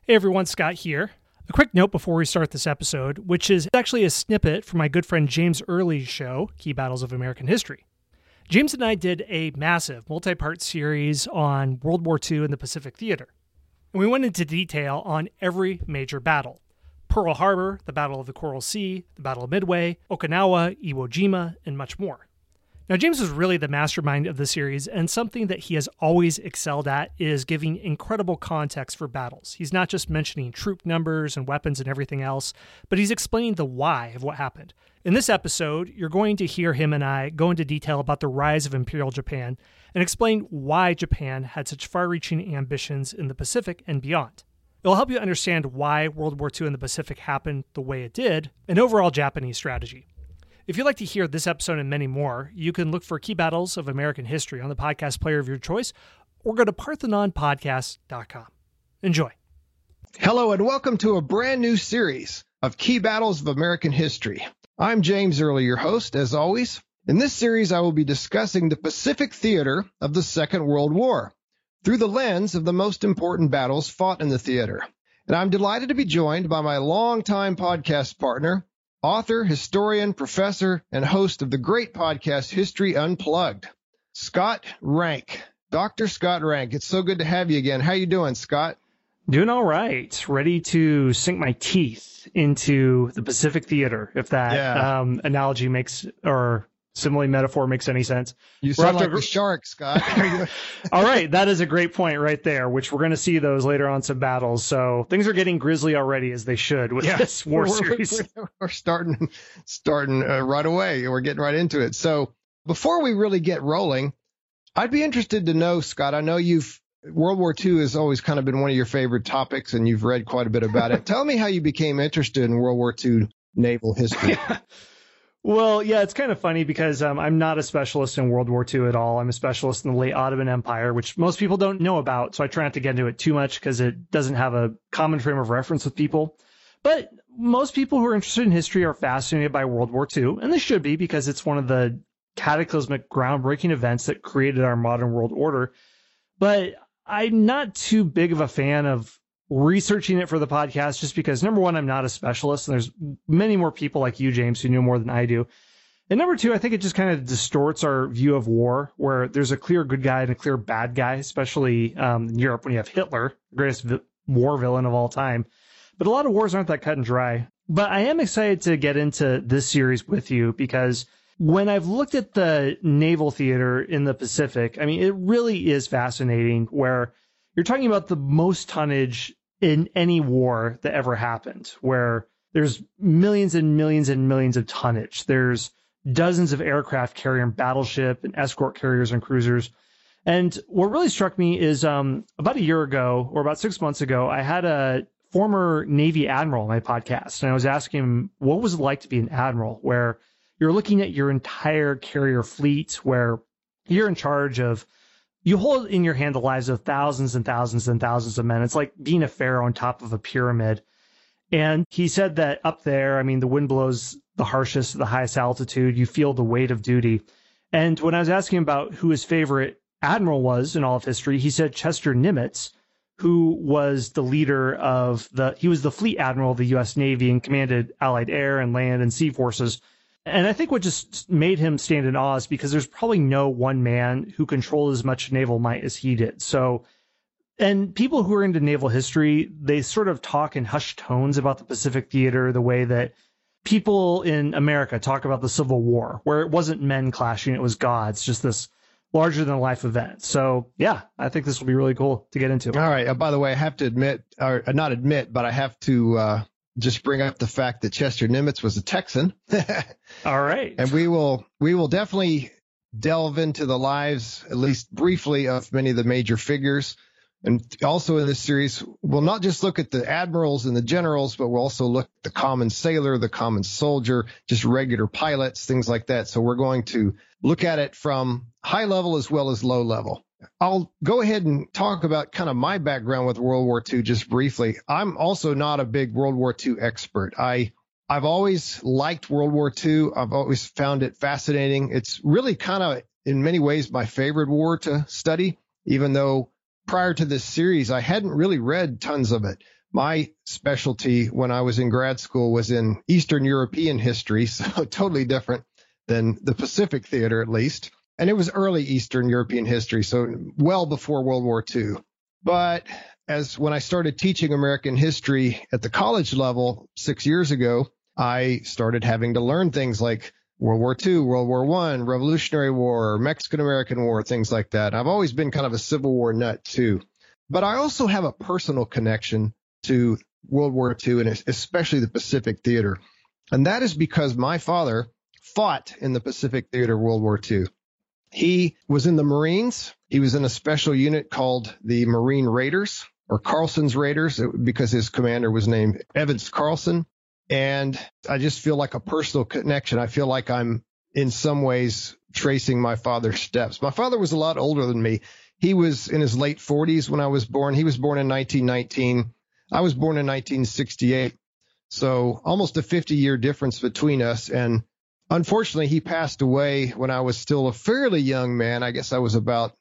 Hey everyone, Scott here. A quick note before we start this episode, which is actually a snippet from my good friend James Early's show, Key Battles of American History. James and I did a massive multi-part series on World War II and the Pacific Theater. And we went into detail on every major battle. Pearl Harbor, the Battle of the Coral Sea, the Battle of Midway, Okinawa, Iwo Jima, and much more. Now, James is really the mastermind of the series, and something that he has always excelled at is giving incredible context for battles. He's not just mentioning troop numbers and weapons and everything else, but he's explaining the why of what happened. In this episode, you're going to hear him and I go into detail about the rise of Imperial Japan and explain why Japan had such far-reaching ambitions in the Pacific and beyond. It'll help you understand why World War II in the Pacific happened the way it did, and overall Japanese strategy. If you'd like to hear this episode and many more, you can look for Key Battles of American History on the podcast player of your choice, or go to parthenonpodcast.com. Enjoy. Hello, and welcome to a brand new series of Key Battles of American History. I'm James Early, your host, as always. In this series, I will be discussing the Pacific theater of the Second World War through the lens of the most important battles fought in the theater. And I'm delighted to be joined by my longtime podcast partner, author, historian, professor, and host of the great podcast History Unplugged, Scott Rank. Dr. Scott Rank, it's so good to have you again. How you doing, Scott? Doing all right. Ready to sink my teeth into the Pacific theater, if that analogy makes, or simile metaphor makes any sense. You sound like a shark, Scott. All right. That is a great point right there, which we're going to see those later on some battles. So things are getting grisly already, as they should with this war series. We're starting right away. We're getting right into it. So before we really get rolling, I'd be interested to know, Scott, I know World War II has always kind of been one of your favorite topics, and you've read quite a bit about it. Tell me how you became interested in World War II naval history. Well, yeah, it's kind of funny because I'm not a specialist in World War II at all. I'm a specialist in the late Ottoman Empire, which most people don't know about. So I try not to get into it too much because it doesn't have a common frame of reference with people. But most people who are interested in history are fascinated by World War II, and they should be because it's one of the cataclysmic, groundbreaking events that created our modern world order. But I'm not too big of a fan of researching it for the podcast just because, number one, I'm not a specialist, and there's many more people like you, James, who know more than I do. And number two, I think it just kind of distorts our view of war, where there's a clear good guy and a clear bad guy, especially in Europe when you have Hitler, the greatest war villain of all time. But a lot of wars aren't that cut and dry. But I am excited to get into this series with you because when I've looked at the naval theater in the Pacific, I mean, it really is fascinating where you're talking about the most tonnage in any war that ever happened, where there's millions and millions and millions of tonnage. There's dozens of aircraft carrying battleship and escort carriers and cruisers. And what really struck me is about a year ago, or about 6 months ago, I had a former Navy admiral on my podcast, and I was asking him, what was it like to be an admiral, where you're looking at your entire carrier fleet, where you're in charge of, you hold in your hand the lives of thousands and thousands and thousands of men. It's like being a pharaoh on top of a pyramid. And he said that up there, I mean, the wind blows the harshest at the highest altitude. You feel the weight of duty. And when I was asking him about who his favorite admiral was in all of history, he said Chester Nimitz, who was the leader of he was the fleet admiral of the U.S. Navy and commanded Allied air and land and sea forces. And I think what just made him stand in awe is because there's probably no one man who controlled as much naval might as he did. So, and people who are into naval history, they sort of talk in hushed tones about the Pacific theater the way that people in America talk about the Civil War, where it wasn't men clashing, it was gods, just this larger than life event. So yeah, I think this will be really cool to get into. All right. By the way, I have to admit, or not admit, but I have to just bring up the fact that Chester Nimitz was a Texan. All right. And we will definitely delve into the lives, at least briefly, of many of the major figures. And also in this series, we'll not just look at the admirals and the generals, but we'll also look at the common sailor, the common soldier, just regular pilots, things like that. So we're going to look at it from high level as well as low level. I'll go ahead and talk about kind of my background with World War II just briefly. I'm also not a big World War II expert. I've always liked World War II. I've always found it fascinating. It's really kind of, in many ways, my favorite war to study, even though prior to this series, I hadn't really read tons of it. My specialty when I was in grad school was in Eastern European history, so totally different than the Pacific theater, at least. And it was early Eastern European history, so well before World War II. But when I started teaching American history at the college level 6 years ago, I started having to learn things like World War II, World War I, Revolutionary War, Mexican-American War, things like that. I've always been kind of a Civil War nut too. But I also have a personal connection to World War II and especially the Pacific Theater. And that is because my father fought in the Pacific Theater World War II. He was in the Marines. He was in a special unit called the Marine Raiders or Carlson's Raiders because his commander was named Evans Carlson. And I just feel like a personal connection. I feel like I'm in some ways tracing my father's steps. My father was a lot older than me. He was in his late 40s when I was born. He was born in 1919. I was born in 1968. So almost a 50-year difference between us. And unfortunately, he passed away when I was still a fairly young man. I guess I was about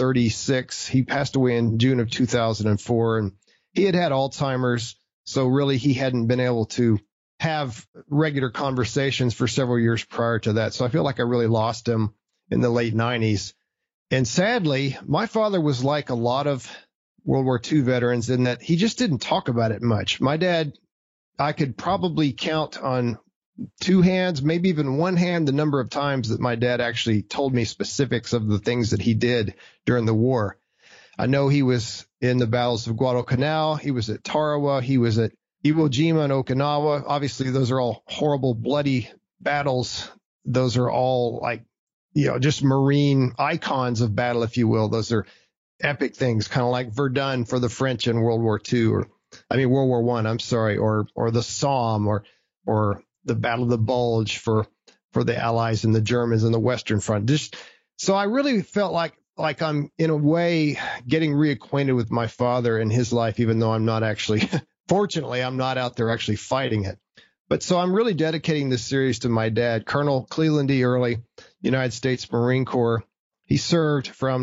36. He passed away in June of 2004. And he had Alzheimer's. So really, he hadn't been able to have regular conversations for several years prior to that. So I feel like I really lost him in the late 90s. And sadly, my father was like a lot of World War II veterans in that he just didn't talk about it much. My dad, I could probably count on two hands, maybe even one hand, the number of times that my dad actually told me specifics of the things that he did during the war. I know he was in the battles of Guadalcanal. He was at Tarawa. He was at Iwo Jima and Okinawa. Obviously, those are all horrible, bloody battles. Those are all like, just Marine icons of battle, if you will. Those are epic things, kind of like Verdun for the French in World War II, World War I, I'm sorry, or the Somme or the Battle of the Bulge for the Allies and the Germans in the Western Front. So I really felt like I'm in a way getting reacquainted with my father and his life, even though I'm not actually, fortunately, I'm not out there actually fighting it. But so I'm really dedicating this series to my dad, Colonel Cleland E. Early, United States Marine Corps. He served from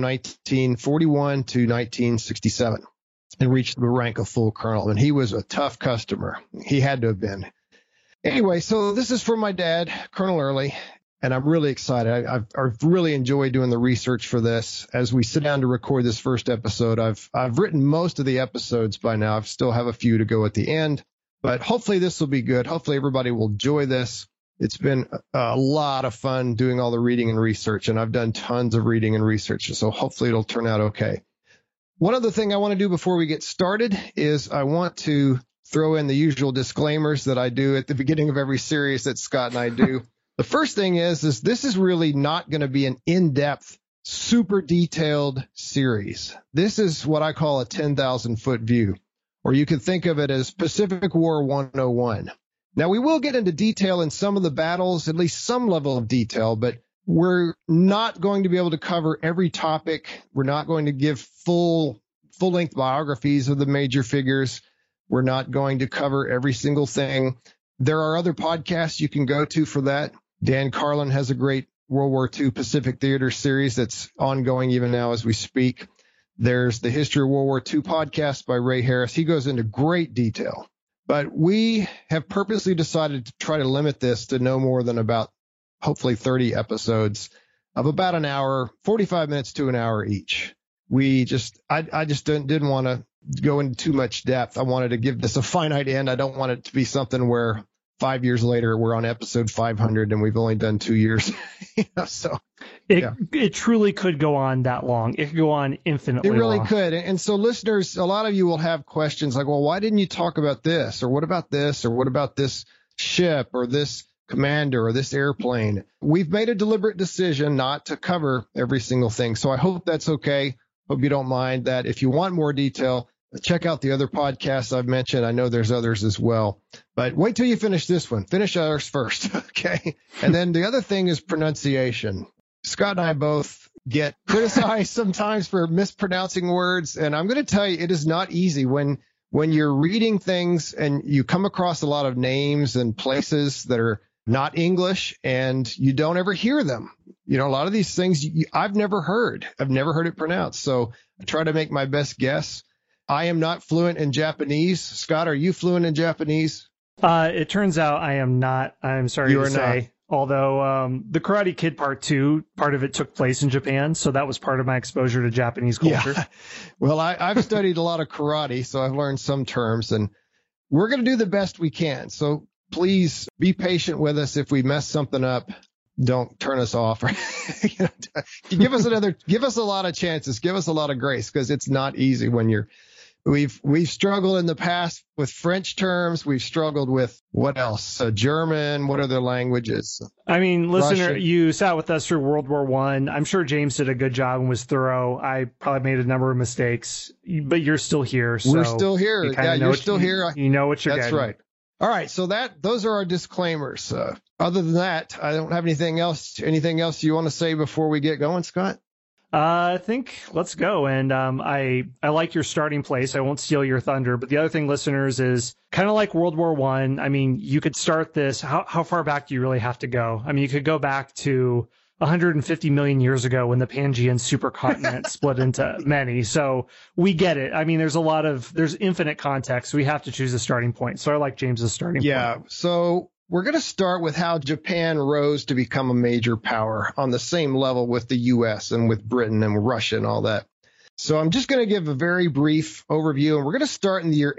1941 to 1967 and reached the rank of full colonel. And he was a tough customer. He had to have been. Anyway, so this is for my dad, Colonel Early. And I'm really excited. I've really enjoyed doing the research for this. As we sit down to record this first episode, I've written most of the episodes by now. I still have a few to go at the end, but hopefully this will be good. Hopefully everybody will enjoy this. It's been a lot of fun doing all the reading and research, and I've done tons of reading and research, so hopefully it'll turn out okay. One other thing I want to do before we get started is I want to throw in the usual disclaimers that I do at the beginning of every series that Scott and I do. The first thing is this is really not going to be an in-depth, super detailed series. This is what I call a 10,000-foot view, or you can think of it as Pacific War 101. Now, we will get into detail in some of the battles, at least some level of detail, but we're not going to be able to cover every topic. We're not going to give full-length biographies of the major figures. We're not going to cover every single thing. There are other podcasts you can go to for that. Dan Carlin has a great World War II Pacific Theater series that's ongoing even now as we speak. There's the History of World War II podcast by Ray Harris. He goes into great detail. But we have purposely decided to try to limit this to no more than about hopefully 30 episodes of about an hour, 45 minutes to an hour each. I just didn't want to go into too much depth. I wanted to give this a finite end. I don't want it to be something where 5 years later we're on episode 500 and we've only done 2 years. It truly could go on that long. It could go on infinitely long. It really could. And so listeners, a lot of you will have questions like, well, why didn't you talk about this? Or what about this? Or what about this ship or this commander or this airplane? We've made a deliberate decision not to cover every single thing. So I hope that's okay. Hope you don't mind that. If you want more detail, check out the other podcasts I've mentioned. I know there's others as well, but wait till you finish this one. Finish ours first. Okay. And then the other thing is pronunciation. Scott and I both get criticized sometimes for mispronouncing words. And I'm going to tell you, it is not easy when you're reading things and you come across a lot of names and places that are not English and you don't ever hear them. A lot of these things I've never heard it pronounced. So I try to make my best guess. I am not fluent in Japanese. Scott, are you fluent in Japanese? It turns out I am not. I'm sorry You to are say. not. Although the Karate Kid Part 2, part of it took place in Japan, so that was part of my exposure to Japanese culture. Yeah. Well, I've studied a lot of karate, so I've learned some terms, and we're going to do the best we can. So please be patient with us. If we mess something up, don't turn us off. Give us a lot of chances. Give us a lot of grace, because it's not easy when we've struggled in the past with French terms. We've struggled with what else? German. What other languages? I mean, listener, Russian. you sat with us through World War I. I'm sure James did a good job and was thorough. I probably made a number of mistakes, but you're still here. So We're still here. Yeah, you're still here. You know what you're That's getting. right. All right. So those are our disclaimers. Other than that, I don't have anything else. Anything else you want to say before we get going, Scott? I think let's go. And I like your starting place. I won't steal your thunder. But the other thing, listeners, is kind of like World War I. I mean, you could start this. How far back do you really have to go? I mean, you could go back to 150 million years ago when the Pangean supercontinent split into many. So we get it. I mean, there's infinite context. We have to choose a starting point. So I like James's starting point. Yeah. So we're going to start with how Japan rose to become a major power on the same level with the U.S. and with Britain and Russia and all that. So I'm just going to give a very brief overview, and we're going to start in the year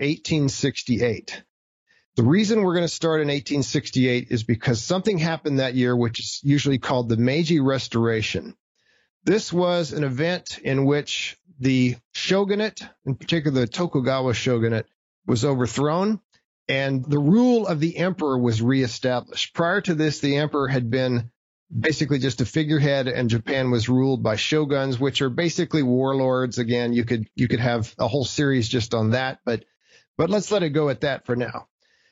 1868. The reason we're going to start in 1868 is because something happened that year, which is usually called the Meiji Restoration. This was an event in which the shogunate, in particular the Tokugawa shogunate, was overthrown, and the rule of the emperor was reestablished. Prior to this, the emperor had been basically just a figurehead, and Japan was ruled by shoguns, which are basically warlords. Again, you could have a whole series just on that, but let's let it go at that for now.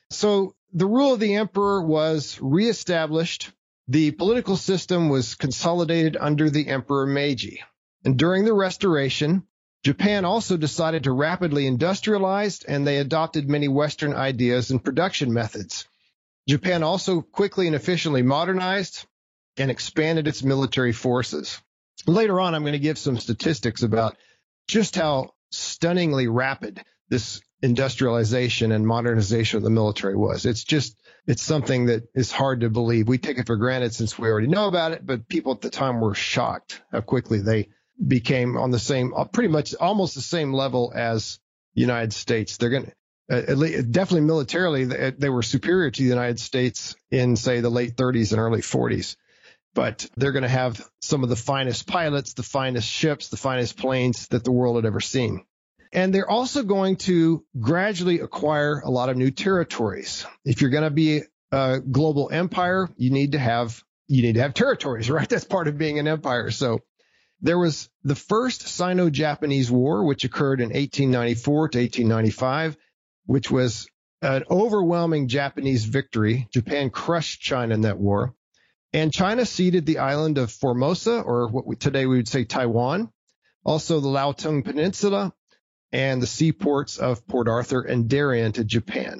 So the rule of the emperor was reestablished. The political system was consolidated under the Emperor Meiji. And during the restoration, Japan also decided to rapidly industrialize, and they adopted many Western ideas and production methods. Japan also quickly and efficiently modernized and expanded its military forces. Later on, I'm going to give some statistics about just how stunningly rapid this industrialization and modernization of the military was. It's something that is hard to believe. We take it for granted since we already know about it, but people at the time were shocked how quickly they became on the same, pretty much almost the same level as the United States. They're going to, definitely militarily, they were superior to the United States in, say, the late 30s and early 40s. But they're going to have some of the finest pilots, the finest ships, the finest planes that the world had ever seen. And they're also going to gradually acquire a lot of new territories. If you're going to be a global empire, you need to have territories, right? That's part of being an empire. So there was the first Sino-Japanese War, which occurred in 1894 to 1895, which was an overwhelming Japanese victory. Japan crushed China in that war. And China ceded the island of Formosa, or today we would say Taiwan, also the Liaotung Peninsula, and the seaports of Port Arthur and Darien to Japan.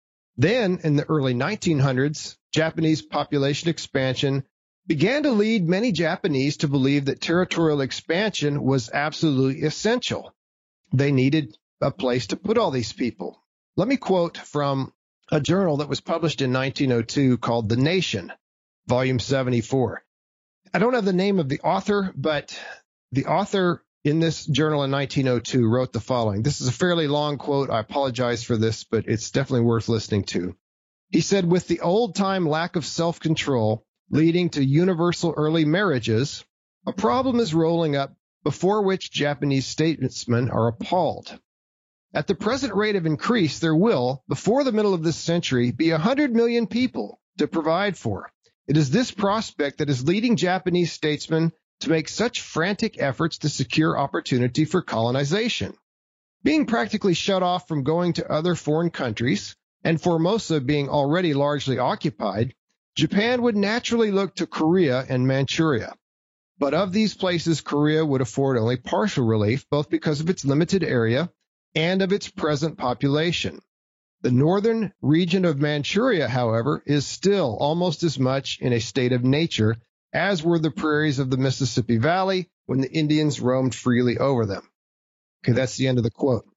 Then, in the early 1900s, Japanese population expansion began to lead many Japanese to believe that territorial expansion was absolutely essential. They needed a place to put all these people. Let me quote from a journal that was published in 1902 called The Nation, Volume 74. I don't have the name of the author, but the author in this journal in 1902 wrote the following. This is a fairly long quote. I apologize for this, but it's definitely worth listening to. He said, with the old-time lack of self-control leading to universal early marriages, a problem is rolling up before which Japanese statesmen are appalled. At the present rate of increase, there will, before the middle of this century, be 100 million people to provide for. It is this prospect that is leading Japanese statesmen to make such frantic efforts to secure opportunity for colonization. Being practically shut off from going to other foreign countries, and Formosa being already largely occupied, Japan would naturally look to Korea and Manchuria. But of these places, Korea would afford only partial relief, both because of its limited area and of its present population. The northern region of Manchuria, however, is still almost as much in a state of nature as were the prairies of the Mississippi Valley when the Indians roamed freely over them. Okay, that's the end of the quote.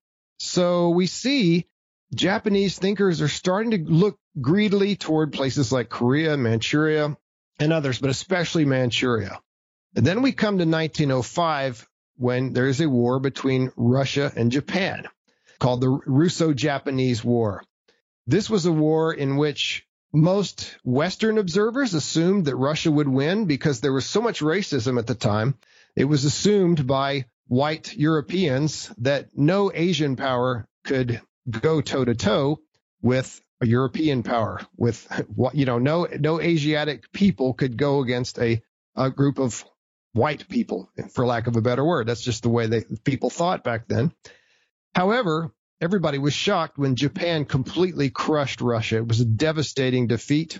So we see Japanese thinkers are starting to look greedily toward places like Korea, Manchuria, and others, but especially Manchuria. And then we come to 1905 when there is a war between Russia and Japan called the Russo-Japanese War. This was a war in which most Western observers assumed that Russia would win because there was so much racism at the time. It was assumed by white Europeans that no Asian power could go toe-to-toe with a European power. With, no Asiatic people could go against a group of white people, for lack of a better word. That's just the way people thought back then. However, everybody was shocked when Japan completely crushed Russia. It was a devastating defeat.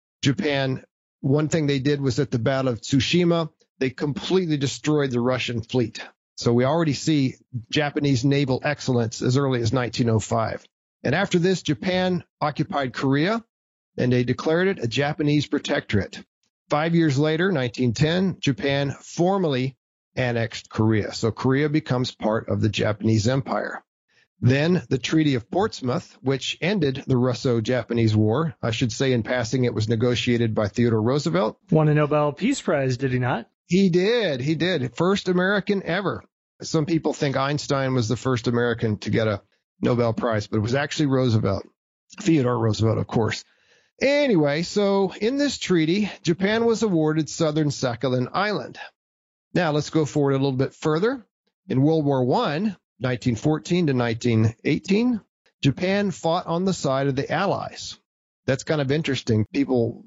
Japan, one thing they did was at the Battle of Tsushima, they completely destroyed the Russian fleet. So we already see Japanese naval excellence as early as 1905. And after this, Japan occupied Korea, and they declared it a Japanese protectorate. 5 years later, 1910, Japan formally annexed Korea. So Korea becomes part of the Japanese Empire. Then the Treaty of Portsmouth, which ended the Russo-Japanese War. I should say in passing, it was negotiated by Theodore Roosevelt. Won a Nobel Peace Prize, did he not? He did. First American ever. Some people think Einstein was the first American to get a Nobel Prize, but it was actually Roosevelt. Theodore Roosevelt, of course. Anyway, so in this treaty, Japan was awarded southern Sakhalin Island. Now let's go forward a little bit further. In World War I, 1914 to 1918, Japan fought on the side of the Allies. That's kind of interesting. A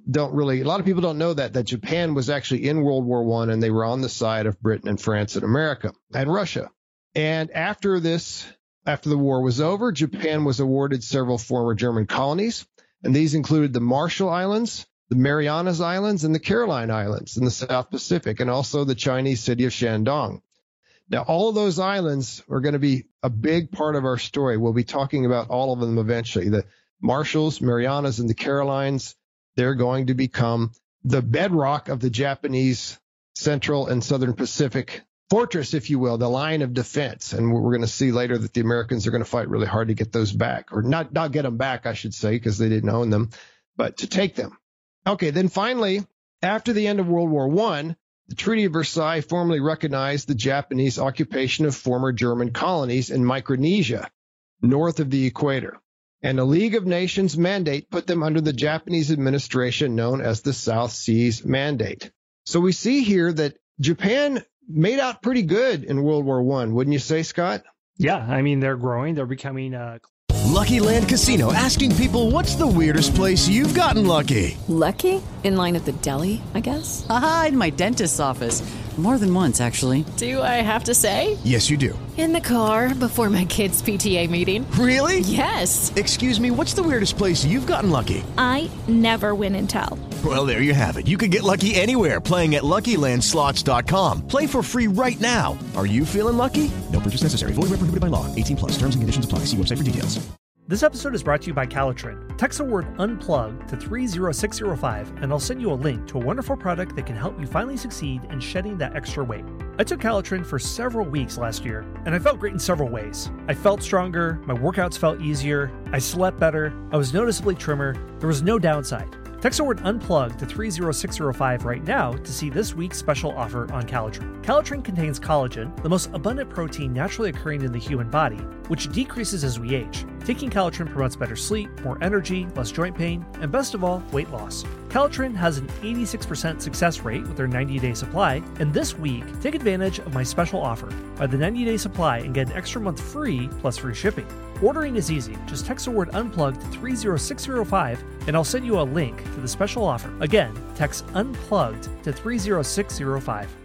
lot of people don't know that Japan was actually in World War I and they were on the side of Britain and France and America and Russia. And after the war was over, Japan was awarded several former German colonies. And these included the Marshall Islands, the Marianas Islands, and the Caroline Islands in the South Pacific, and also the Chinese city of Shandong. Now, all of those islands are going to be a big part of our story. We'll be talking about all of them eventually. The Marshalls, Marianas, and the Carolines, they're going to become the bedrock of the Japanese Central and Southern Pacific fortress, if you will, the line of defense. And we're going to see later that the Americans are going to fight really hard to get those back, or not get them back, I should say, because they didn't own them, but to take them. Okay, then finally, after the end of World War I, the Treaty of Versailles formally recognized the Japanese occupation of former German colonies in Micronesia, north of the equator. And the League of Nations mandate put them under the Japanese administration known as the South Seas Mandate. So we see here that Japan made out pretty good in World War I, wouldn't you say, Scott? Yeah, I mean, they're growing. They're becoming Lucky Land Casino, asking people, what's the weirdest place you've gotten lucky? Lucky? In line at the deli, I guess? Aha, in my dentist's office. More than once, actually. Do I have to say? Yes, you do. In the car before my kids' PTA meeting. Really? Yes. Excuse me, what's the weirdest place you've gotten lucky? I never win and tell. Well, there you have it. You can get lucky anywhere, playing at LuckyLandSlots.com. Play for free right now. Are you feeling lucky? No purchase necessary. Void where prohibited by law. 18+. Terms and conditions apply. See website for details. This episode is brought to you by Calitrin. Text the word UNPLUG to 30605 and I'll send you a link to a wonderful product that can help you finally succeed in shedding that extra weight. I took Calitrin for several weeks last year and I felt great in several ways. I felt stronger, my workouts felt easier, I slept better, I was noticeably trimmer, there was no downside. Text the word UNPLUG to 30605 right now to see this week's special offer on Calitrin. Calitrin contains collagen, the most abundant protein naturally occurring in the human body, which decreases as we age. Taking Calitrin promotes better sleep, more energy, less joint pain, and best of all, weight loss. Calitrin has an 86% success rate with their 90-day supply, and this week, take advantage of my special offer. Buy the 90-day supply and get an extra month free plus free shipping. Ordering is easy. Just text the word UNPLUG to 30605 and I'll send you a link to the special offer. Again, text UNPLUGGED to 30605.